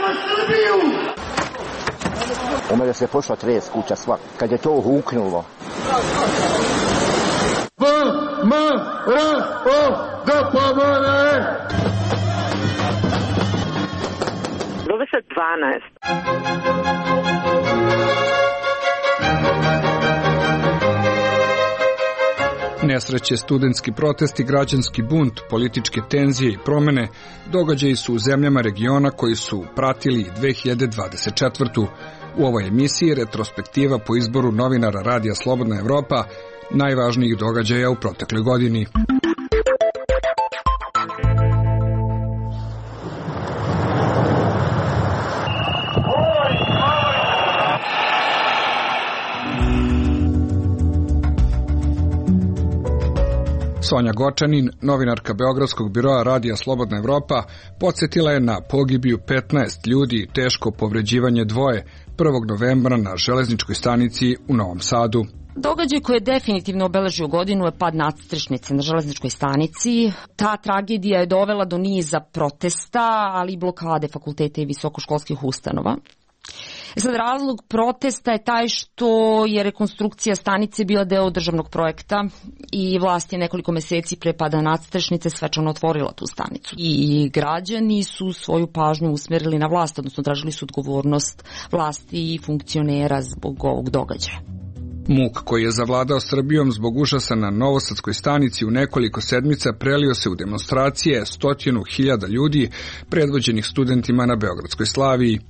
Srbiju! U mene se pošla tres kuća sva, kad je to huknulo. da pomane! 12. Nesreće, studentski protesti, građanski bunt, političke tenzije i promene događaji su u zemljama regiona koji su pratili 2024. U ovoj emisiji retrospektiva po izboru novinara Radija Slobodna Evropa najvažnijih događaja u protekloj godini. Sonja Gočanin, novinarka Beogradskog biroa Radija Slobodna Evropa, podsjetila je na pogibiju 15 ljudi i teško povređivanje dvoje 1. novembra na železničkoj stanici u Novom Sadu. Događaj koji je definitivno obeležio godinu je pad nadstrešnice na železničkoj stanici. Ta tragedija je dovela do niza protesta, ali i blokade fakulteta i visokoškolskih ustanova. Sad, razlog protesta je taj što je rekonstrukcija stanice bila deo državnog projekta i vlast je nekoliko meseci pre pada nadstrešnice svečano otvorila tu stanicu. I građani su svoju pažnju usmerili na vlast, odnosno tražili su odgovornost vlasti i funkcionera zbog ovog događaja. Muk koji je zavladao Srbijom zbog užasa na Novosadskoj stanici u nekoliko sedmica prelio se u demonstracije 100.000 ljudi predvođenih studentima na Beogradskoj Slaviji.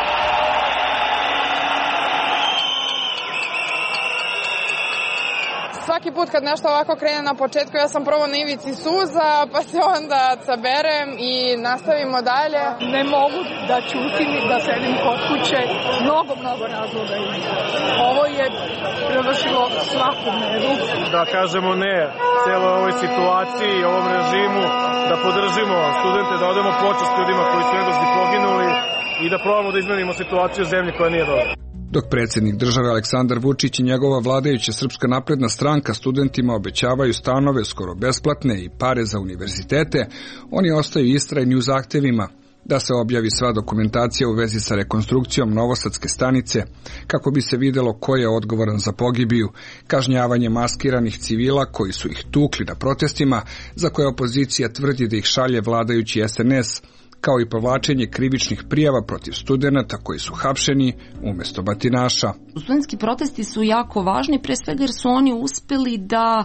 Svaki put kad nešto ovako krene na početku, ja sam prvo na ivici suza, pa se onda saberem i nastavimo dalje. Ne mogu da ćutim i da sedim kod kuće, mnogo razloga ima. Ovo je prevršilo svaku meru. Da kažemo ne celoj ovoj situaciji i ovom režimu, da podržimo studente, da odemo počast ljudima koji su nedužni poginuli i da probamo da izmenimo situaciju u zemlji koja nije dobra. Dok predsjednik države Aleksandar Vučić i njegova vladajuća Srpska napredna stranka studentima obećavaju stanove skoro besplatne i pare za univerzitete, oni ostaju istrajni u zahtevima da se objavi sva dokumentacija u vezi sa rekonstrukcijom Novosadske stanice, kako bi se videlo ko je odgovoran za pogibiju, kažnjavanje maskiranih civila koji su ih tukli na protestima, za koje opozicija tvrdi da ih šalje vladajući SNS, kao i povlačenje krivičnih prijava protiv studenata koji su hapšeni umjesto batinaša. Studentski protesti su jako važni, pre svega jer su oni uspeli da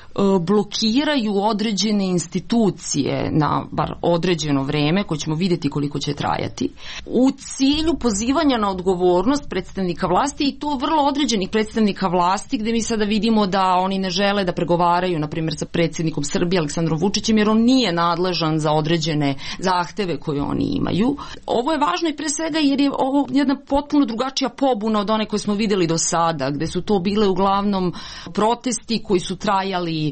blokiraju određene institucije na bar određeno vreme, koje ćemo vidjeti koliko će trajati, u cilju pozivanja na odgovornost predstavnika vlasti i to vrlo određenih predstavnika vlasti, gde mi sada vidimo da oni ne žele da pregovaraju, na primjer, sa predsjednikom Srbije Aleksandrom Vučićem, jer on nije nadležan za određene zahteve koje oni imaju. Ovo je važno i pre svega jer je ovo jedna potpuno drugačija pobuna od one koje smo videli do sada, gde su to bile uglavnom protesti koji su trajali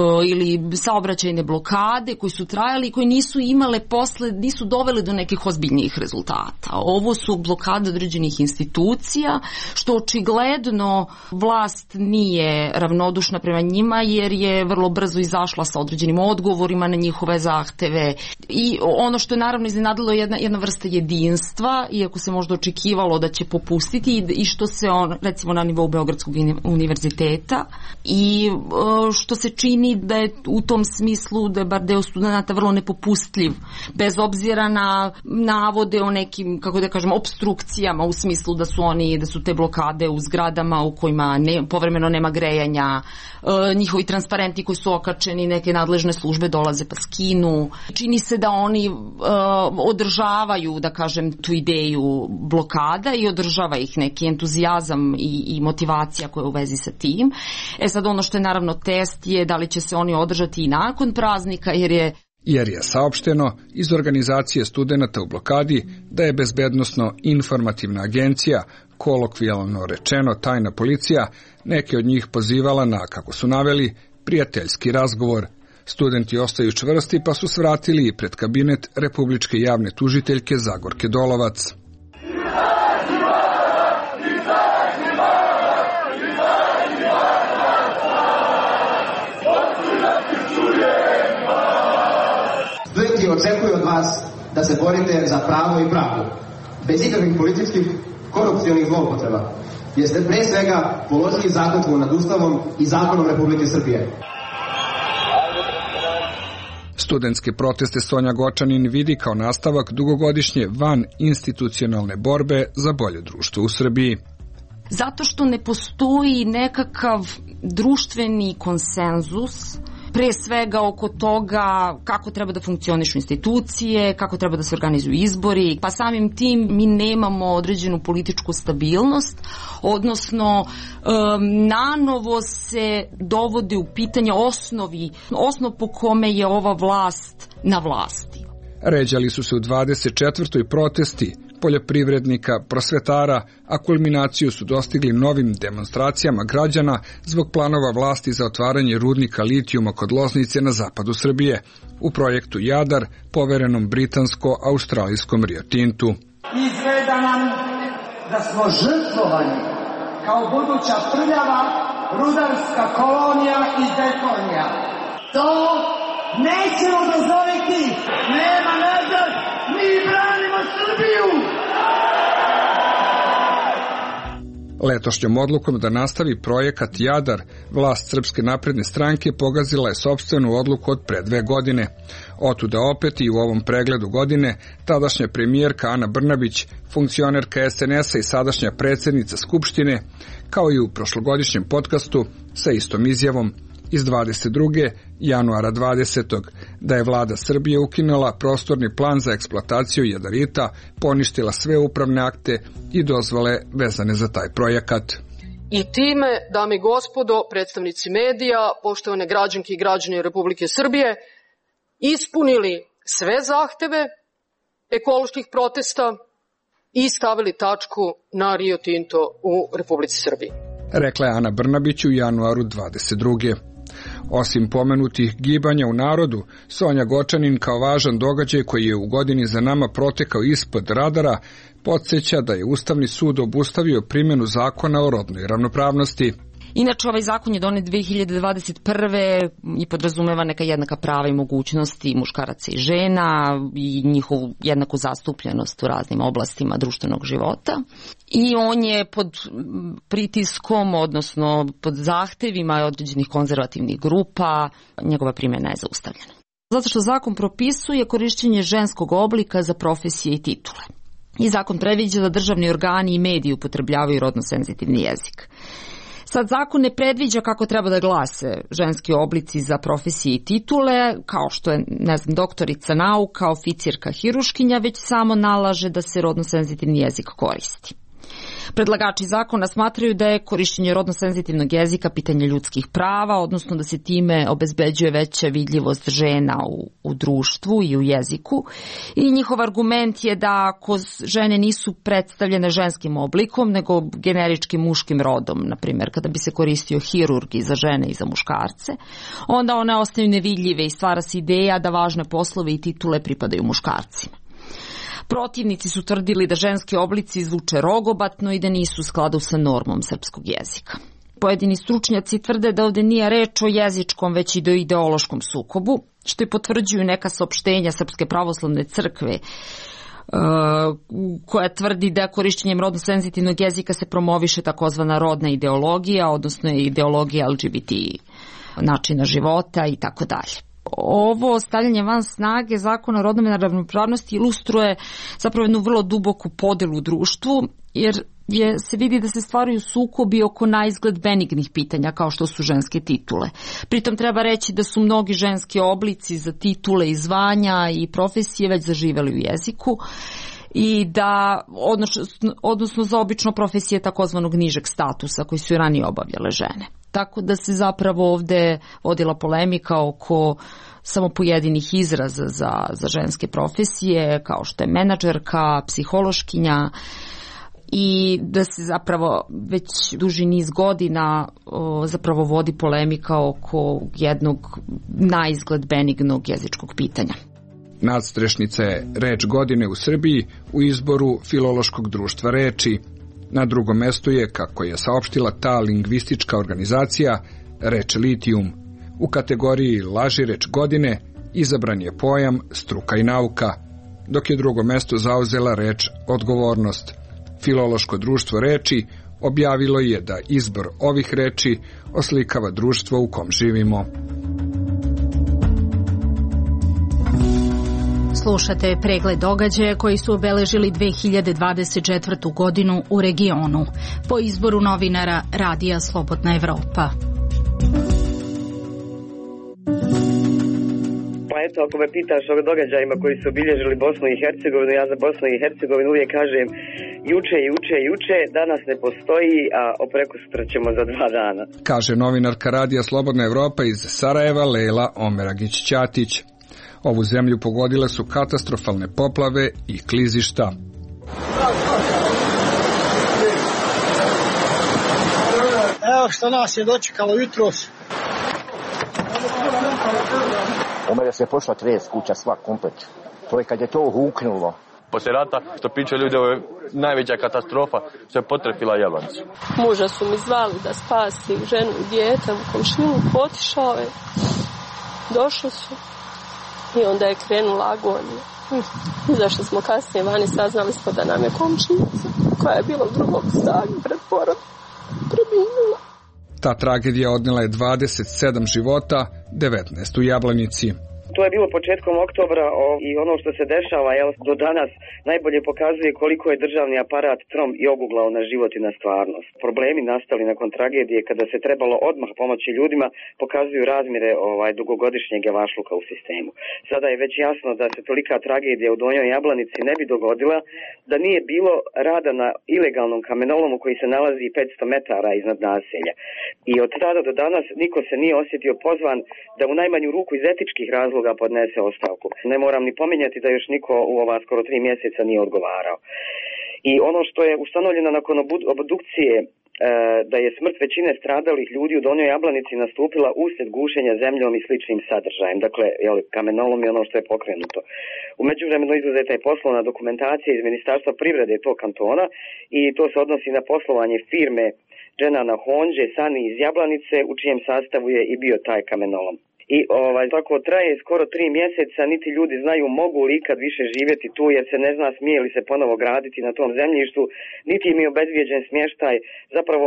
ili saobraćajne blokade koji su trajali i koji nisu imale nisu dovele do nekih ozbiljnijih rezultata. Ovo su blokade određenih institucija, što očigledno vlast nije ravnodušna prema njima, jer je vrlo brzo izašla sa određenim odgovorima na njihove zahteve. I ono što je naravno iznenadilo je jedna vrsta jedinstva, iako se možda očekivalo da će popustiti, i što se recimo na nivou Beogradskog univerziteta, i što se čini da je u tom smislu da je bar deo studenata vrlo nepopustljiv, bez obzira na navode o nekim, kako da kažem, opstrukcijama, u smislu da su te blokade u zgradama u kojima povremeno nema grejanja, njihovi transparenti koji su okačeni, neke nadležne službe dolaze pa skinu. Čini se da oni održavaju, da kažem, tu ideju blokada i održava ih neki entuzijazam i motivacija koja je u vezi sa tim. Sad ono što je naravno test je da li će se oni održati i nakon praznika, jer je saopšteno iz organizacije studenata u blokadi da je Bezbednosno-informativna agencija, kolokvijalno rečeno tajna policija, neke od njih pozivala na, kako su naveli, prijateljski razgovor. Studenti ostaju čvrsti pa su svratili i pred kabinet Republičke javne tužiteljke Zagorke Dolovac. Studenti očekuju od vas da se borite za pravo i pravdu, bez ikakvih političkih korupcionih zloupotreba, jeste pre svega položili zakletvu nad Ustavom i zakonom Republike Srbije. Studentske proteste Sonja Gočanin vidi kao nastavak dugogodišnje van institucionalne borbe za bolje društvo u Srbiji. Zato što ne postoji nekakav društveni konsenzus, pre svega oko toga kako treba da funkcionišu institucije, kako treba da se organizuju izbori, pa samim tim mi nemamo određenu političku stabilnost, odnosno nanovo se dovode u pitanje osnov po kome je ova vlast na vlasti. Ređali su se u 24. protesti poljoprivrednika, prosvetara, a kulminaciju su dostigli novim demonstracijama građana zbog planova vlasti za otvaranje rudnika litijuma kod Loznice na zapadu Srbije u projektu Jadar, poverenom britansko-australijskom Rio Tintu. Izgleda nam da smo žrtvovani kao buduća prljava rudarska kolonija i deponija. To nećemo dozvoliti, nema nazad, mi branimo Srbiju! Letošnjom odlukom da nastavi projekat Jadar, vlast Srpske napredne stranke pogazila je sopstvenu odluku od pre 2 godine. Otuda opet i u ovom pregledu godine tadašnja premijerka Ana Brnabić, funkcionerka SNS-a i sadašnja predsjednica Skupštine, kao i u prošlogodišnjem podcastu sa istom izjavom iz 22. januara 20. da je vlada Srbije ukinula prostorni plan za eksploataciju jadarita, poništila sve upravne akte i dozvole vezane za taj projekat. I time, dame i gospodo, predstavnici medija, poštovane građanke i građani Republike Srbije, ispunili sve zahteve ekoloških protesta i stavili tačku na Rio Tinto u Republici Srbiji. Rekla je Ana Brnabić u januaru 22. Osim pomenutih gibanja u narodu, Sonja Gočanin kao važan događaj koji je u godini za nama protekao ispod radara, podsjeća da je Ustavni sud obustavio primjenu zakona o rodnoj ravnopravnosti. Inače, ovaj zakon je donet 2021. i podrazumeva neka jednaka prava i mogućnosti muškaraca i žena i njihovu jednaku zastupljenost u raznim oblastima društvenog života. I on je pod pritiskom, odnosno pod zahtevima određenih konzervativnih grupa, njegova primjena je zaustavljena. Zato što zakon propisuje korišćenje ženskog oblika za profesije i titule. I zakon predviđa da državni organi i mediji upotrebljavaju rodno senzitivni jezik. Sad, zakon ne predviđa kako treba da glase ženski oblici za profesije i titule, kao što je, doktorica nauka, oficirka, hiruškinja, već samo nalaže da se rodno senzitivni jezik koristi. Predlagači zakona smatraju da je korišćenje rodno senzitivnog jezika pitanje ljudskih prava, odnosno da se time obezbeđuje veća vidljivost žena u društvu i u jeziku. I njihov argument je da ako žene nisu predstavljene ženskim oblikom, nego generičkim muškim rodom, na primjer kada bi se koristio hirurg i za žene i za muškarce, onda one ostaju nevidljive i stvara se ideja da važne poslove i titule pripadaju muškarcima. Protivnici su tvrdili da ženski oblici zvuče rogobatno i da nisu u skladu sa normom srpskog jezika. Pojedini stručnjaci tvrde da ovde nije reč o jezičkom, već i o ideološkom sukobu, što i potvrđuju neka saopštenja Srpske pravoslavne crkve, koja tvrdi da korišćenjem rodno senzitivnog jezika se promoviše takozvana rodna ideologija, odnosno ideologija LGBT načina života i tako dalje. Ovo stavljanje van snage zakona o rodnoj ravnopravnosti ilustruje zapravo jednu vrlo duboku podelu u društvu, jer se vidi da se stvaraju sukobi oko naizgled benignih pitanja kao što su ženske titule. Pritom treba reći da su mnogi ženski oblici za titule i zvanja i profesije već zaživeli u jeziku i da, odnosno za obično profesije takozvanog nižeg statusa koji su i ranije obavljale žene. Tako da se zapravo ovde vodila polemika oko samo pojedinih izraza za ženske profesije, kao što je menadžerka, psihološkinja, i da se zapravo već duži niz godina zapravo vodi polemika oko jednog naizgled benignog jezičkog pitanja. Nadstrešnica je reč godine u Srbiji u izboru Filološkog društva reči. Na drugom mestu je, kako je saopštila ta lingvistička organizacija, reč litijum. U kategoriji laži reč godine izabran je pojam struka i nauka. dok je drugo mesto zauzela reč odgovornost. Filološko društvo reči objavilo je da izbor ovih reči oslikava društvo u kom živimo. Slušate pregled događaja koji su obeležili 2024. godinu u regionu po izboru novinara Radija Slobodna Evropa. Pa eto, ako me pitaš o događajima koji su obilježili Bosnu i Hercegovinu, ja za Bosnu i Hercegovinu uvijek kažem juče, danas ne postoji, a prekosutra ćemo za 2 dana. Kaže novinarka Radija Slobodna Evropa iz Sarajeva Lejla Omeragić-Ćatić. Ovu zemlju pogodile su katastrofalne poplave i klizišta. Evo što nas je dočekalo jutros. U mene se pošla tres kuća sva komplet. To je kad je to huknulo. Poslije rata, što pričaju ljudi, ovo je najveća katastrofa što je potrefila Jablanicu. Muža su mi zvali da spasi ženu i dijete u komšinu, otišao je, došli su i onda je krenula agonija. Izašli smo kasnije vani, saznali smo da nam je komšinica, koja je bila u drugom stanju pred porodom, preminula. Ta tragedija odnela je 27 života, 19 u Jablanici. To je bilo početkom oktobra i ono što se dešava do danas najbolje pokazuje koliko je državni aparat trom i oguglao na život i na stvarnost. Problemi nastali nakon tragedije kada se trebalo odmah pomoći ljudima pokazuju razmjere dugogodišnjeg javašluka u sistemu. Sada je već jasno da se tolika tragedija u Donjoj Jablanici ne bi dogodila da nije bilo rada na ilegalnom kamenolomu koji se nalazi 500 metara iznad naselja. I od tada do danas niko se nije osjetio pozvan da u najmanju ruku iz etičkih razloga podnese ostavku. Ne moram ni pominjati da još niko u ova skoro 3 mjeseca nije odgovarao. I ono što je ustanovljeno nakon obdukcije da je smrt većine stradalih ljudi u Donjoj Jablanici nastupila uslijed gušenja zemljom i sličnim sadržajem. Dakle, kamenolom je ono što je pokrenuto. U međuvremenu izuzeta je poslovna dokumentacija iz Ministarstva privrede tog kantona i to se odnosi na poslovanje firme Dženana Honđe, Sani iz Jablanice, u čijem sastavu je i bio taj kamenolom. I tako traje skoro 3 mjeseca, niti ljudi znaju mogu li ikad više živjeti tu, jer se ne zna smije li se ponovo graditi na tom zemljištu, niti im je obezbijeđen smještaj. Zapravo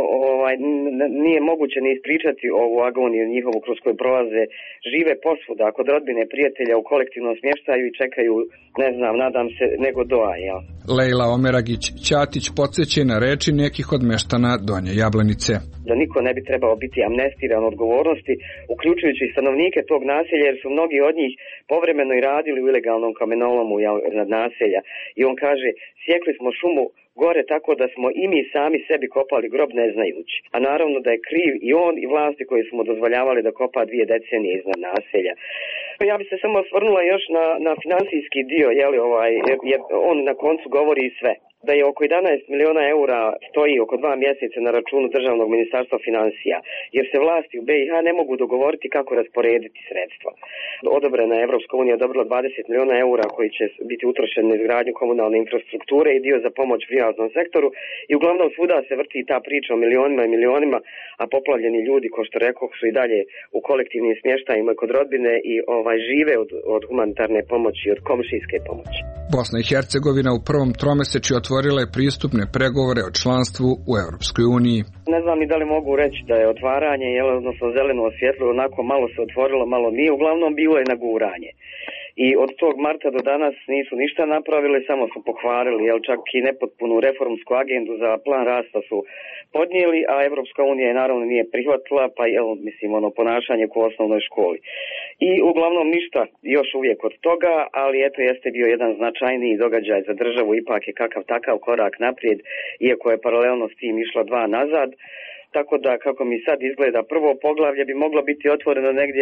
nije moguće ni ispričati ovu agoniju njihovu kroz koju prolaze. Žive posvuda kod rodbine, prijatelja u kolektivnom smještaju i čekaju, ne znam, nadam se, nego doa, jel? Lejla Omeragić-Ćatić podsjeća na reči nekih od meštana Donje Jablanice. Da niko ne bi trebao biti amnestiran odgovornosti, uključujući i stanovnike tog naselja, jer su mnogi od njih povremeno i radili u ilegalnom kamenolomu nad naselja. I on kaže, sjekli smo šumu gore tako da smo i mi sami sebi kopali grob ne znajući. A naravno da je kriv i on i vlasti koji su mu dozvoljavali da kopa 2 decenije iznad naselja. Ja bi se samo osvrnula još na financijski dio, jer on na koncu govori i sve. Da je oko 11 miliona eura stoji oko 2 mjeseca na računu Državnog ministarstva financija, jer se vlasti u BiH ne mogu dogovoriti kako rasporediti sredstva. Odobrena je Evropska unija odobrila 20 miliona eura koji će biti utrošeni na izgradnju komunalne infrastrukture i dio za pomoć privatnom sektoru i uglavnom svuda se vrti ta priča o milionima i milionima, a poplavljeni ljudi, ko što rekoh, su i dalje u kolektivnim smještajima kod rodbine i žive od humanitarne pomoći i od komšijske pomoći. Bosna i Hercegovina u prvom tromesečju otvorila je pristupne pregovore o članstvu u Europskoj uniji. Ne znam ni da li mogu reći da je otvaranje, odnosno zeleno osvjetlo, onako malo se otvorilo, malo nije, uglavnom bilo je naguranje. I od tog marta do danas nisu ništa napravili, samo su pohvalili, čak i nepotpunu reformsku agendu za plan rasta su podnijeli, a Evropska unija je naravno nije prihvatila, pa ponašanje u osnovnoj školi. I uglavnom ništa još uvijek od toga, ali jeste bio jedan značajniji događaj za državu, ipak je kakav takav korak naprijed, iako je paralelno s tim išla 2 nazad. Tako da, kako mi sad izgleda, prvo poglavlje bi moglo biti otvoreno negdje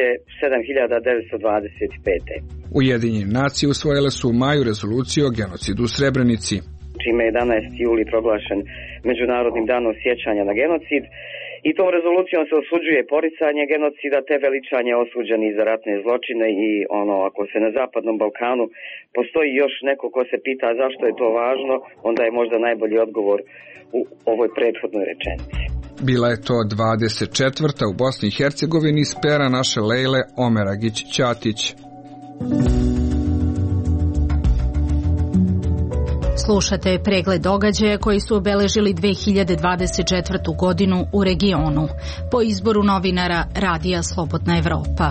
7925. Ujedinjene nacije usvojile su u maju rezoluciju o genocidu u Srebrenici, čime je 11. juli proglašen Međunarodnim danom sjećanja na genocid. I tom rezolucijom se osuđuje poricanje genocida te veličanje osuđenih za ratne zločine i ako se na Zapadnom Balkanu postoji još neko ko se pita zašto je to važno, onda je možda najbolji odgovor u ovoj prethodnoj rečenici. Bila je to 24. u Bosni i Hercegovini iz pera naše Lejle Omeragić-Ćatić. Slušate pregled događaja koji su obeležili 2024. godinu u regionu po izboru novinara Radija Slobodna Evropa.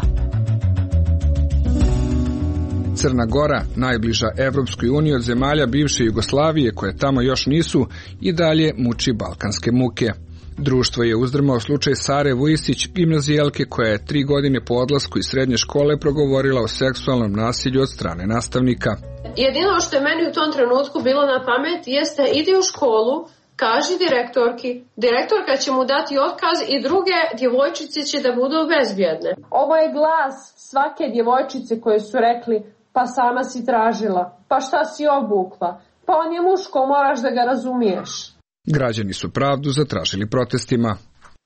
Crna Gora, najbliža Evropskoj uniji od zemalja bivše Jugoslavije koje tamo još nisu, i dalje muči balkanske muke. Društvo je uzdrmao slučaj Sare Vujisić, gimnazijelke koja je 3 godine po odlasku iz srednje škole progovorila o seksualnom nasilju od strane nastavnika. Jedino što je meni u tom trenutku bilo na pamet jeste idi u školu, kaži direktorki, direktorka će mu dati otkaz i druge djevojčice će da budu bezbjedne. Ovo je glas svake djevojčice koje su rekli pa sama si tražila, pa šta si obukla, pa on je muško, moraš da ga razumiješ. Građani su pravdu zatražili protestima.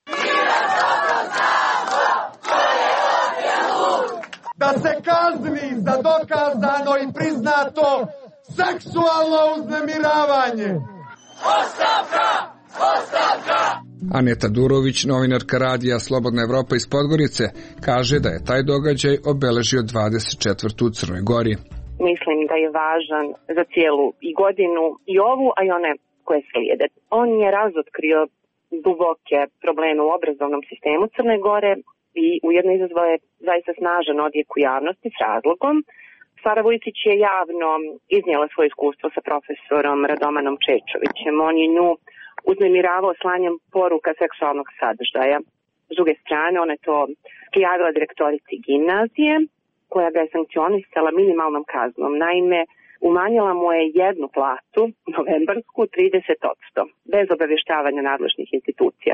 Da se kazni za dokazano i priznato seksualno uznemiravanje. Ostavka! Ostavka! Aneta Durović, novinarka Radija Slobodna Evropa iz Podgorice, kaže da je taj događaj obeležio 24. u Crnoj Gori. Mislim da je važan za cijelu i godinu i ovu, a i one koje slijede. On je razotkrio duboke probleme u obrazovnom sistemu Crne Gore i ujedno izazvao je zaista snažan odjek u javnosti s razlogom. Sara Vujisić je javno iznijela svoje iskustvo sa profesorom Radomanom Čečovićem. On je nju uznemiravao slanjem poruka seksualnog sadržaja. S druge strane, ona je to prijavila direktorici gimnazije, koja ga je sankcionisala minimalnom kaznom. Naime, umanjila mu je jednu platu, novembarsku, 30%, bez obavještavanja nadležnih institucija.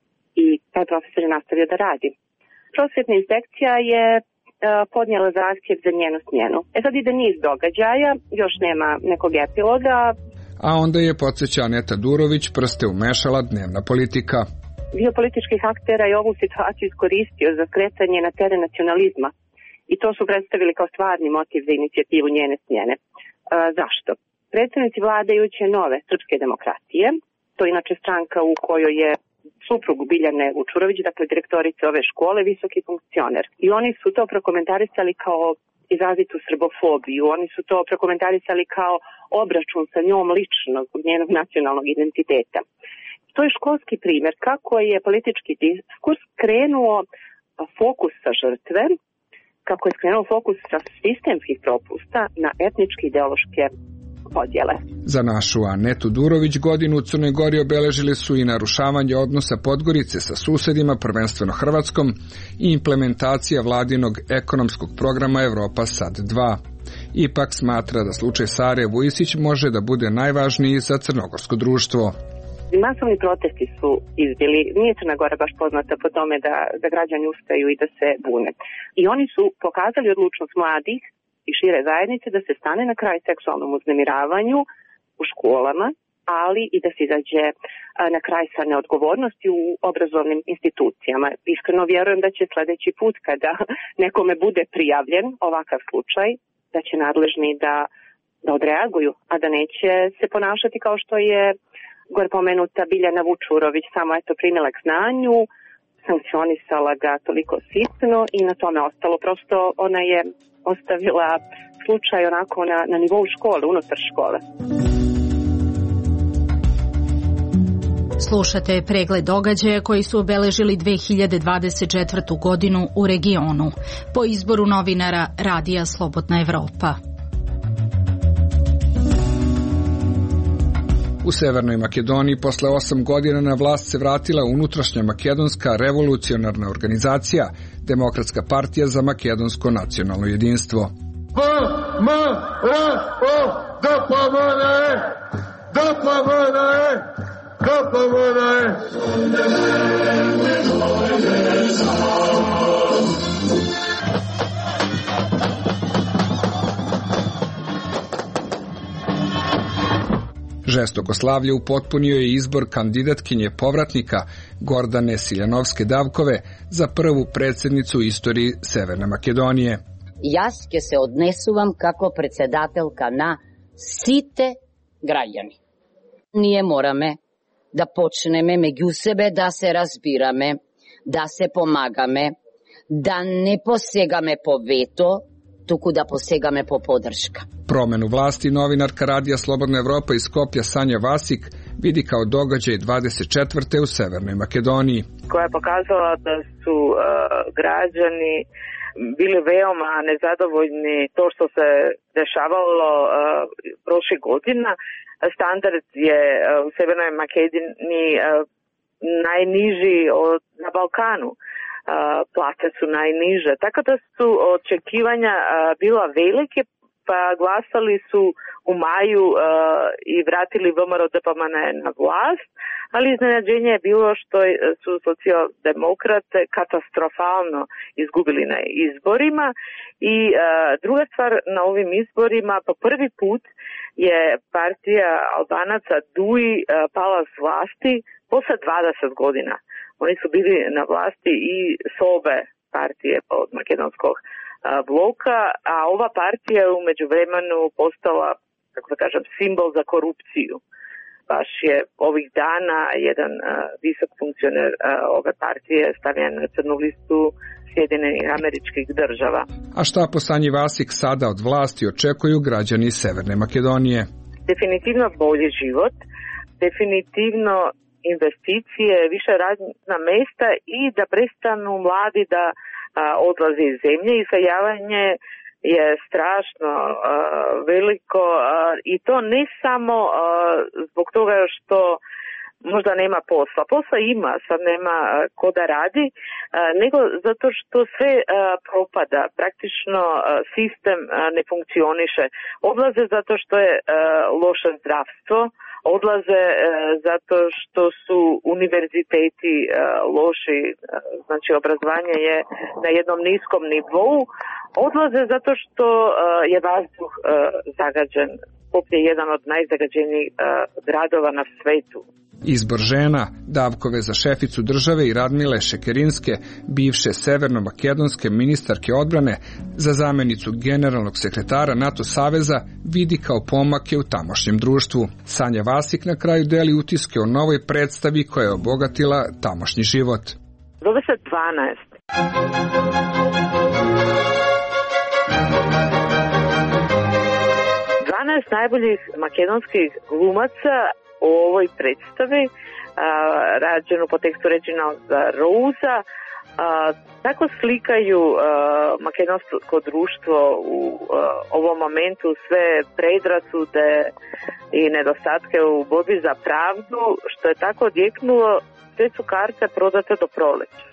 I taj profesor je nastavio da radi. Prosvjetna inspekcija je podnijela zahtjev za njenu smjenu. Sad ide niz događaja, još nema nekog epiloga. A onda je, podsjeća Aneta Durović, prste umešala dnevna politika. Dio političkih aktera je ovu situaciju iskoristio za skretanje na teren nacionalizma. I to su predstavili kao stvarni motiv za inicijativu njene smjene. Zašto? Predstavnici vladajuće nove srpske demokratije, to je inače stranka u kojoj je suprug Biljane Vučurović, dakle direktorica ove škole, visoki funkcioner. I oni su to prokomentarisali kao izrazitu srbofobiju, oni su to prokomentarisali kao obračun sa njom lično zbog njenog nacionalnog identiteta. To je školski primjer kako je politički diskurs krenuo fokus sa žrtve, kako je skrenuo fokus sa sistemskih propusta na etničke ideološke podjele. Za našu Anetu Durović godinu u Crnoj Gori obeležili su i narušavanje odnosa Podgorice sa susedima, prvenstveno Hrvatskom, i implementacija vladinog ekonomskog programa Evropa Sad 2. Ipak smatra da slučaj Sare Vujisić može da bude najvažniji za crnogorsko društvo. Masovni protesti su izbili, nije Crna Gora baš poznata po tome da građani ustaju i da se bune. I oni su pokazali odlučnost mladih i šire zajednice da se stane na kraj seksualnom uznemiravanju u školama, ali i da se izađe na kraj sa neodgovornosti u obrazovnim institucijama. Iskreno vjerujem da će sljedeći put kada nekome bude prijavljen ovakav slučaj, da će nadležni da odreaguju, a da neće se ponašati kao što je gore pomenuta Biljana Vučurović, samo eto primila k znanju, sankcionisala ga toliko sitno i na tome ostalo. Prosto ona je ostavila slučaj onako na nivou škole, unutar škole. Slušate pregled događaja koji su obeležili 2024. godinu u regionu po izboru novinara Radija Slobodna Evropa. U Severnoj Makedoniji posle 8 godina na vlast se vratila unutrašnja makedonska revolucionarna organizacija, Demokratska partija za makedonsko nacionalno jedinstvo. Žestoko slavlje upotpunio je izbor kandidatkinje povratnika Gordane Siljanovske-Davkove za prvu predsjednicu u istoriji Severne Makedonije. Jaz ќе se odnesuvam како председателка на сите граѓани. Ние мораме да почнеме меѓу себе да се разбираме, да се помагаме, да не посегаме по вето tuku da posega me po podrška. Promenu vlasti novinarka Radija Slobodna Evropa iz Skoplja Sanja Vasik vidi kao događaj 24. u Severnoj Makedoniji. Koja je pokazala da su građani bili veoma nezadovoljni to što se dešavalo prošle godina. Standard je u Severnoj Makedoniji najniži na Balkanu. Plate su najniže. Tako da su očekivanja bila velike, pa glasali su u maju i vratili VMRO DPMN na vlast, ali iznenađenje je bilo što su socijaldemokrate katastrofalno izgubili na izborima i druga stvar, na ovim izborima po prvi put je partija Albanaca DUI pala s vlasti posle 20 godina. Oni su bili na vlasti i s obe partije od makedonskog bloka, a ova partija je u međuvremenu postala, kako da kažem, simbol za korupciju. Baš je ovih dana jedan visok funkcioner ove partije stavljen na crnu listu Sjedinjenih Američkih Država. A šta po Sanji Vasik sada od vlasti očekuju građani Severne Makedonije? Definitivno bolji život, definitivno investicije, više radna mesta i da prestanu mladi da odlaze iz zemlje. Iseljavanje je strašno veliko i to ne samo zbog toga što možda nema posla. Posla ima, sad nema ko da radi, nego zato što sve propada. Praktično sistem ne funkcioniše. Odlaze zato što je loše zdravstvo, odlaze zato što su univerziteti loši, znači obrazovanje je na jednom niskom nivou, odlaze zato što je vazduh zagađen. Skopje je jedan od najzagađenijih gradova na svetu. Izbor žena, Davkove za šeficu države i Radmile Šekerinske, bivše severno-makedonske ministarke odbrane, za zamenicu generalnog sekretara NATO saveza, vidi kao pomake u tamošnjem društvu. Sanja Vasik na kraju deli utiske o novoj predstavi koja je obogatila tamošnji život. Zove se 12. 12 najboljih makedonskih glumaca u ovoj predstavi, rađenu po tekstu Reginalda Rousa, tako slikaju makedonsko društvo u ovom momentu, sve predrasude i nedostatke u borbi za pravdu, što je tako odjeknulo, sve su karte prodate do proleća.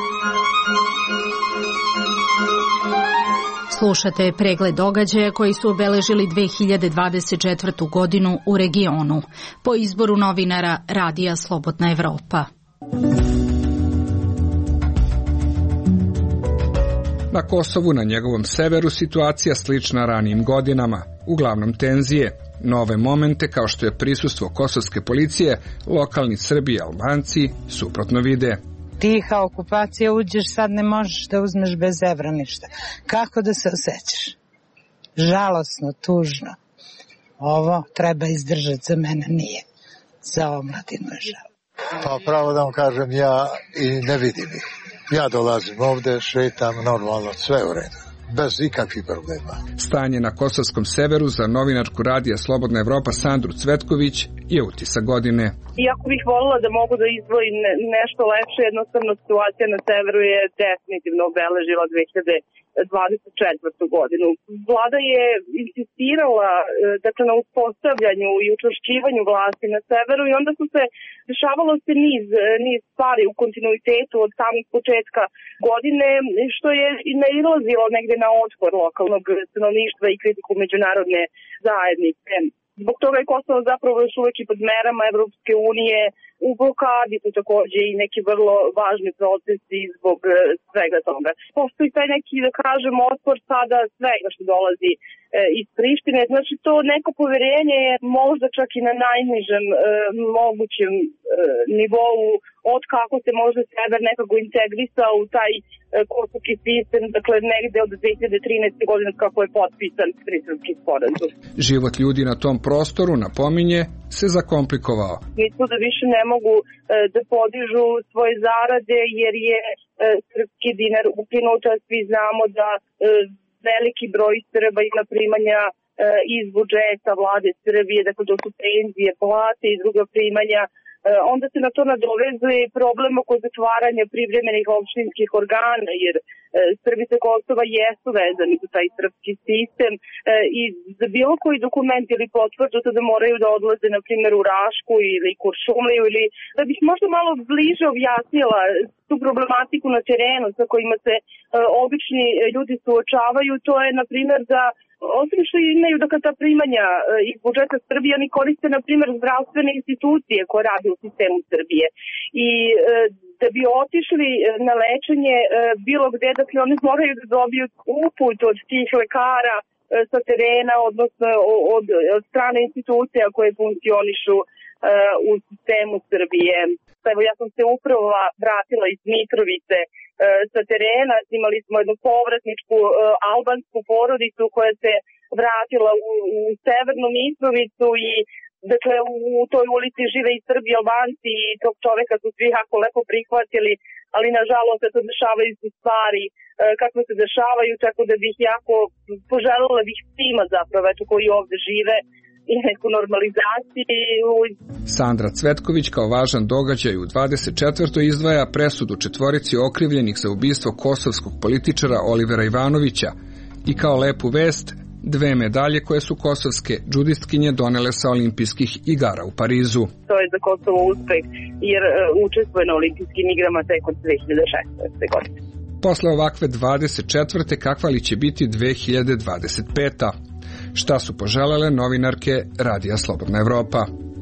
Slušate pregled događaja koji su obeležili 2024. godinu u regionu, po izboru novinara Radija Slobodna Evropa. Na Kosovu, na njegovom severu, situacija slična ranijim godinama, uglavnom tenzije. Nove momente, kao što je prisustvo kosovske policije, lokalni Srbi i Albanci suprotno vide. Tiha okupacija, uđeš, sad ne možeš da uzmeš bez evra ništa. Kako da se osjećaš? Žalosno, tužno. Ovo treba izdržati, za mene nije. Za omladinu je žal. Pa pravo da vam kažem, ja i ne vidim ih. Ja dolazim ovde, šetam normalno, sve u redu. Bez ikakvih problema. Stanje na kosovskom severu za novinarku Radija Slobodna Evropa Sandru Cvetković je utisak godine. Iako bih volila da mogu da izdvojim nešto lepše, jednostavno situacija na severu je definitivno obeležila 2024. godinu. Vlada je insistirala na uspostavljanju i učvršćivanju vlasti na severu i onda su se dešavalo se niz stvari u kontinuitetu od samog početka godine, što je nailazilo negde na otpor lokalnog stanovništva i kritiku međunarodne zajednice. Zbog toga je Kosovo zapravo još uvek i pod merama Evropske unije, u blokadi su takođe i neki vrlo važni procesi zbog svega toga. Postoji taj neki, da kažem, otpor sada svega što dolazi iz Prištine. Znači to neko poverenje je možda čak i na najnižem mogućem nivou od kako se možda sever nekako integrisao u taj kosovski sistem, dakle negde od 2013. godine kako je potpisan Briselski sporazum. Život ljudi na tom prostoru, napominje, se zakomplikovao. Misle da više ne mogu da podižu svoje zarade jer je srpski dinar ukinut, a svi znamo da veliki broj Srba ima primanja iz budžeta vlade Srbije, dakle to su penzije, plate i druga primanja. Onda se na to nadovezuje problem oko zatvaranja privremenih opštinskih organa, jer Srbi sa Kosova jesu vezani za taj srpski sistem i za bilo koji dokument ili potvrdu da moraju da odlaze, na primjer, u Rašku ili Kuršumliju, ili da bih možda malo bliže objasnila tu problematiku na terenu sa kojima se obični ljudi suočavaju. To je, na primjer, da osim što imaju ta primanja iz budžeta Srbije, oni koriste, na primjer, zdravstvene institucije koje rade u sistemu Srbije. I da bi otišli na lečenje bilo gde, dakle oni moraju da dobiju uput od tih lekara sa terena, odnosno od strane institucija koje funkcionišu u sistemu Srbije. Evo, ja sam se upravo vratila iz Mitrovice sa terena, imali smo jednu povratničku albansku porodicu koja se vratila u severnu Mitrovicu i dakle u toj ulici žive i Srbi i Albanci i tog čoveka su svi jako lepo prihvatili, ali nažalost to dešavaju se stvari kako se dešavaju, tako da bih jako poželjela bih svima zapravo koji ovde žive i neku normalizaciju. Sandra Cvetković kao važan događaj u 24. izdvaja presudu 4 okrivljenih za ubistvo kosovskog političara Olivera Ivanovića i kao lepu vest 2 medalje koje su kosovske džudistkinje donele sa olimpijskih igara u Parizu. To je za Kosovo uspeh jer učestvuje na olimpijskim igrama tek od 2016. godine. Posle ovakve 24. kakva li će biti 2025. Šta su poželele novinarke Radija Slobodna Evropa?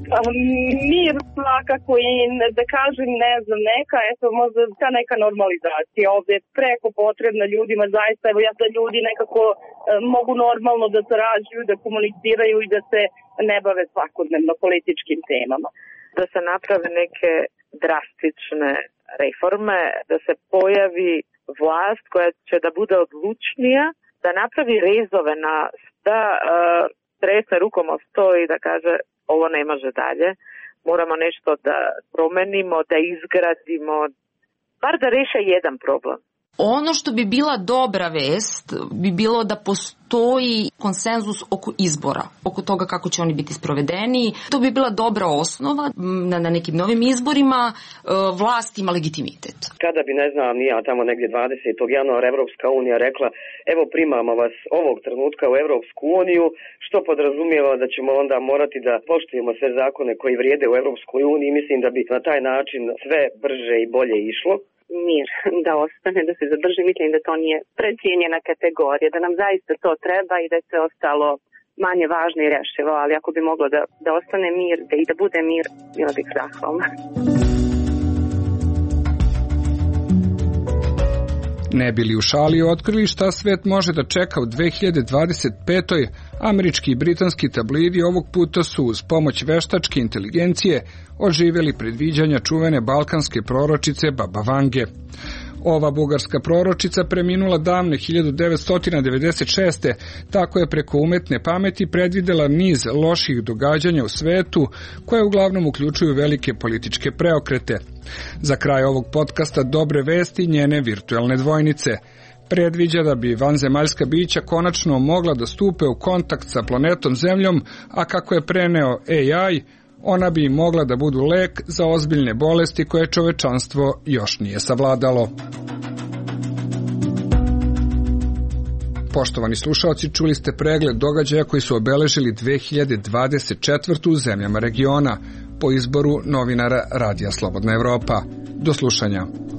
Mir svakako i da kažem, ne znam, možda ta neka normalizacija ovde je preko potrebna ljudima, zaista, evo ja da ljudi nekako mogu normalno da sarađuju, da komuniciraju i da se ne bave svakodnevno političkim temama. Da se naprave neke drastične reforme, da se pojavi vlast koja će da bude odlučnija, da napravi rezove da tresne rukom o sto i da kaže ovo ne može dalje, moramo nešto da promenimo, da izgradimo, bar da reše jedan problem. Ono što bi bila dobra vest bi bilo da postoji konsenzus oko izbora, oko toga kako će oni biti sprovedeni. To bi bila dobra osnova na nekim novim izborima, vlast ima legitimitet. Kada bi, ne znam, ja tamo negdje 20. januara Evropska unija rekla evo primamo vas ovog trenutka u Evropsku uniju, što podrazumijeva da ćemo onda morati da poštujemo sve zakone koji vrijede u Evropskoj uniji, mislim da bi na taj način sve brže i bolje išlo. Mir da ostane, da se zadrži, mislim da to nije precijenjena kategorija, da nam zaista to treba i da je sve ostalo manje važno i rešivo, ali ako bi moglo da ostane mir, da bude mir, bila bih zahvalna. Ne bili u šali otkrili šta svet može da čeka u 2025. Američki i britanski tabloidi ovog puta su uz pomoć veštačke inteligencije oživjeli predviđanja čuvene balkanske proročice Baba Vange. Ova bugarska proročica preminula davne 1996. Tako je preko umetne pameti predvidela niz loših događanja u svetu koje uglavnom uključuju velike političke preokrete. Za kraj ovog podcasta dobre vesti njene virtualne dvojnice. Predviđa da bi vanzemaljska bića konačno mogla da stupe u kontakt sa planetom Zemljom, a kako je preneo AI, ona bi mogla da budu lek za ozbiljne bolesti koje čovečanstvo još nije savladalo. Poštovani slušalci, čuli ste pregled događaja koji su obeležili 2024. u zemljama regiona po izboru novinara Radija Slobodna Evropa. Do slušanja.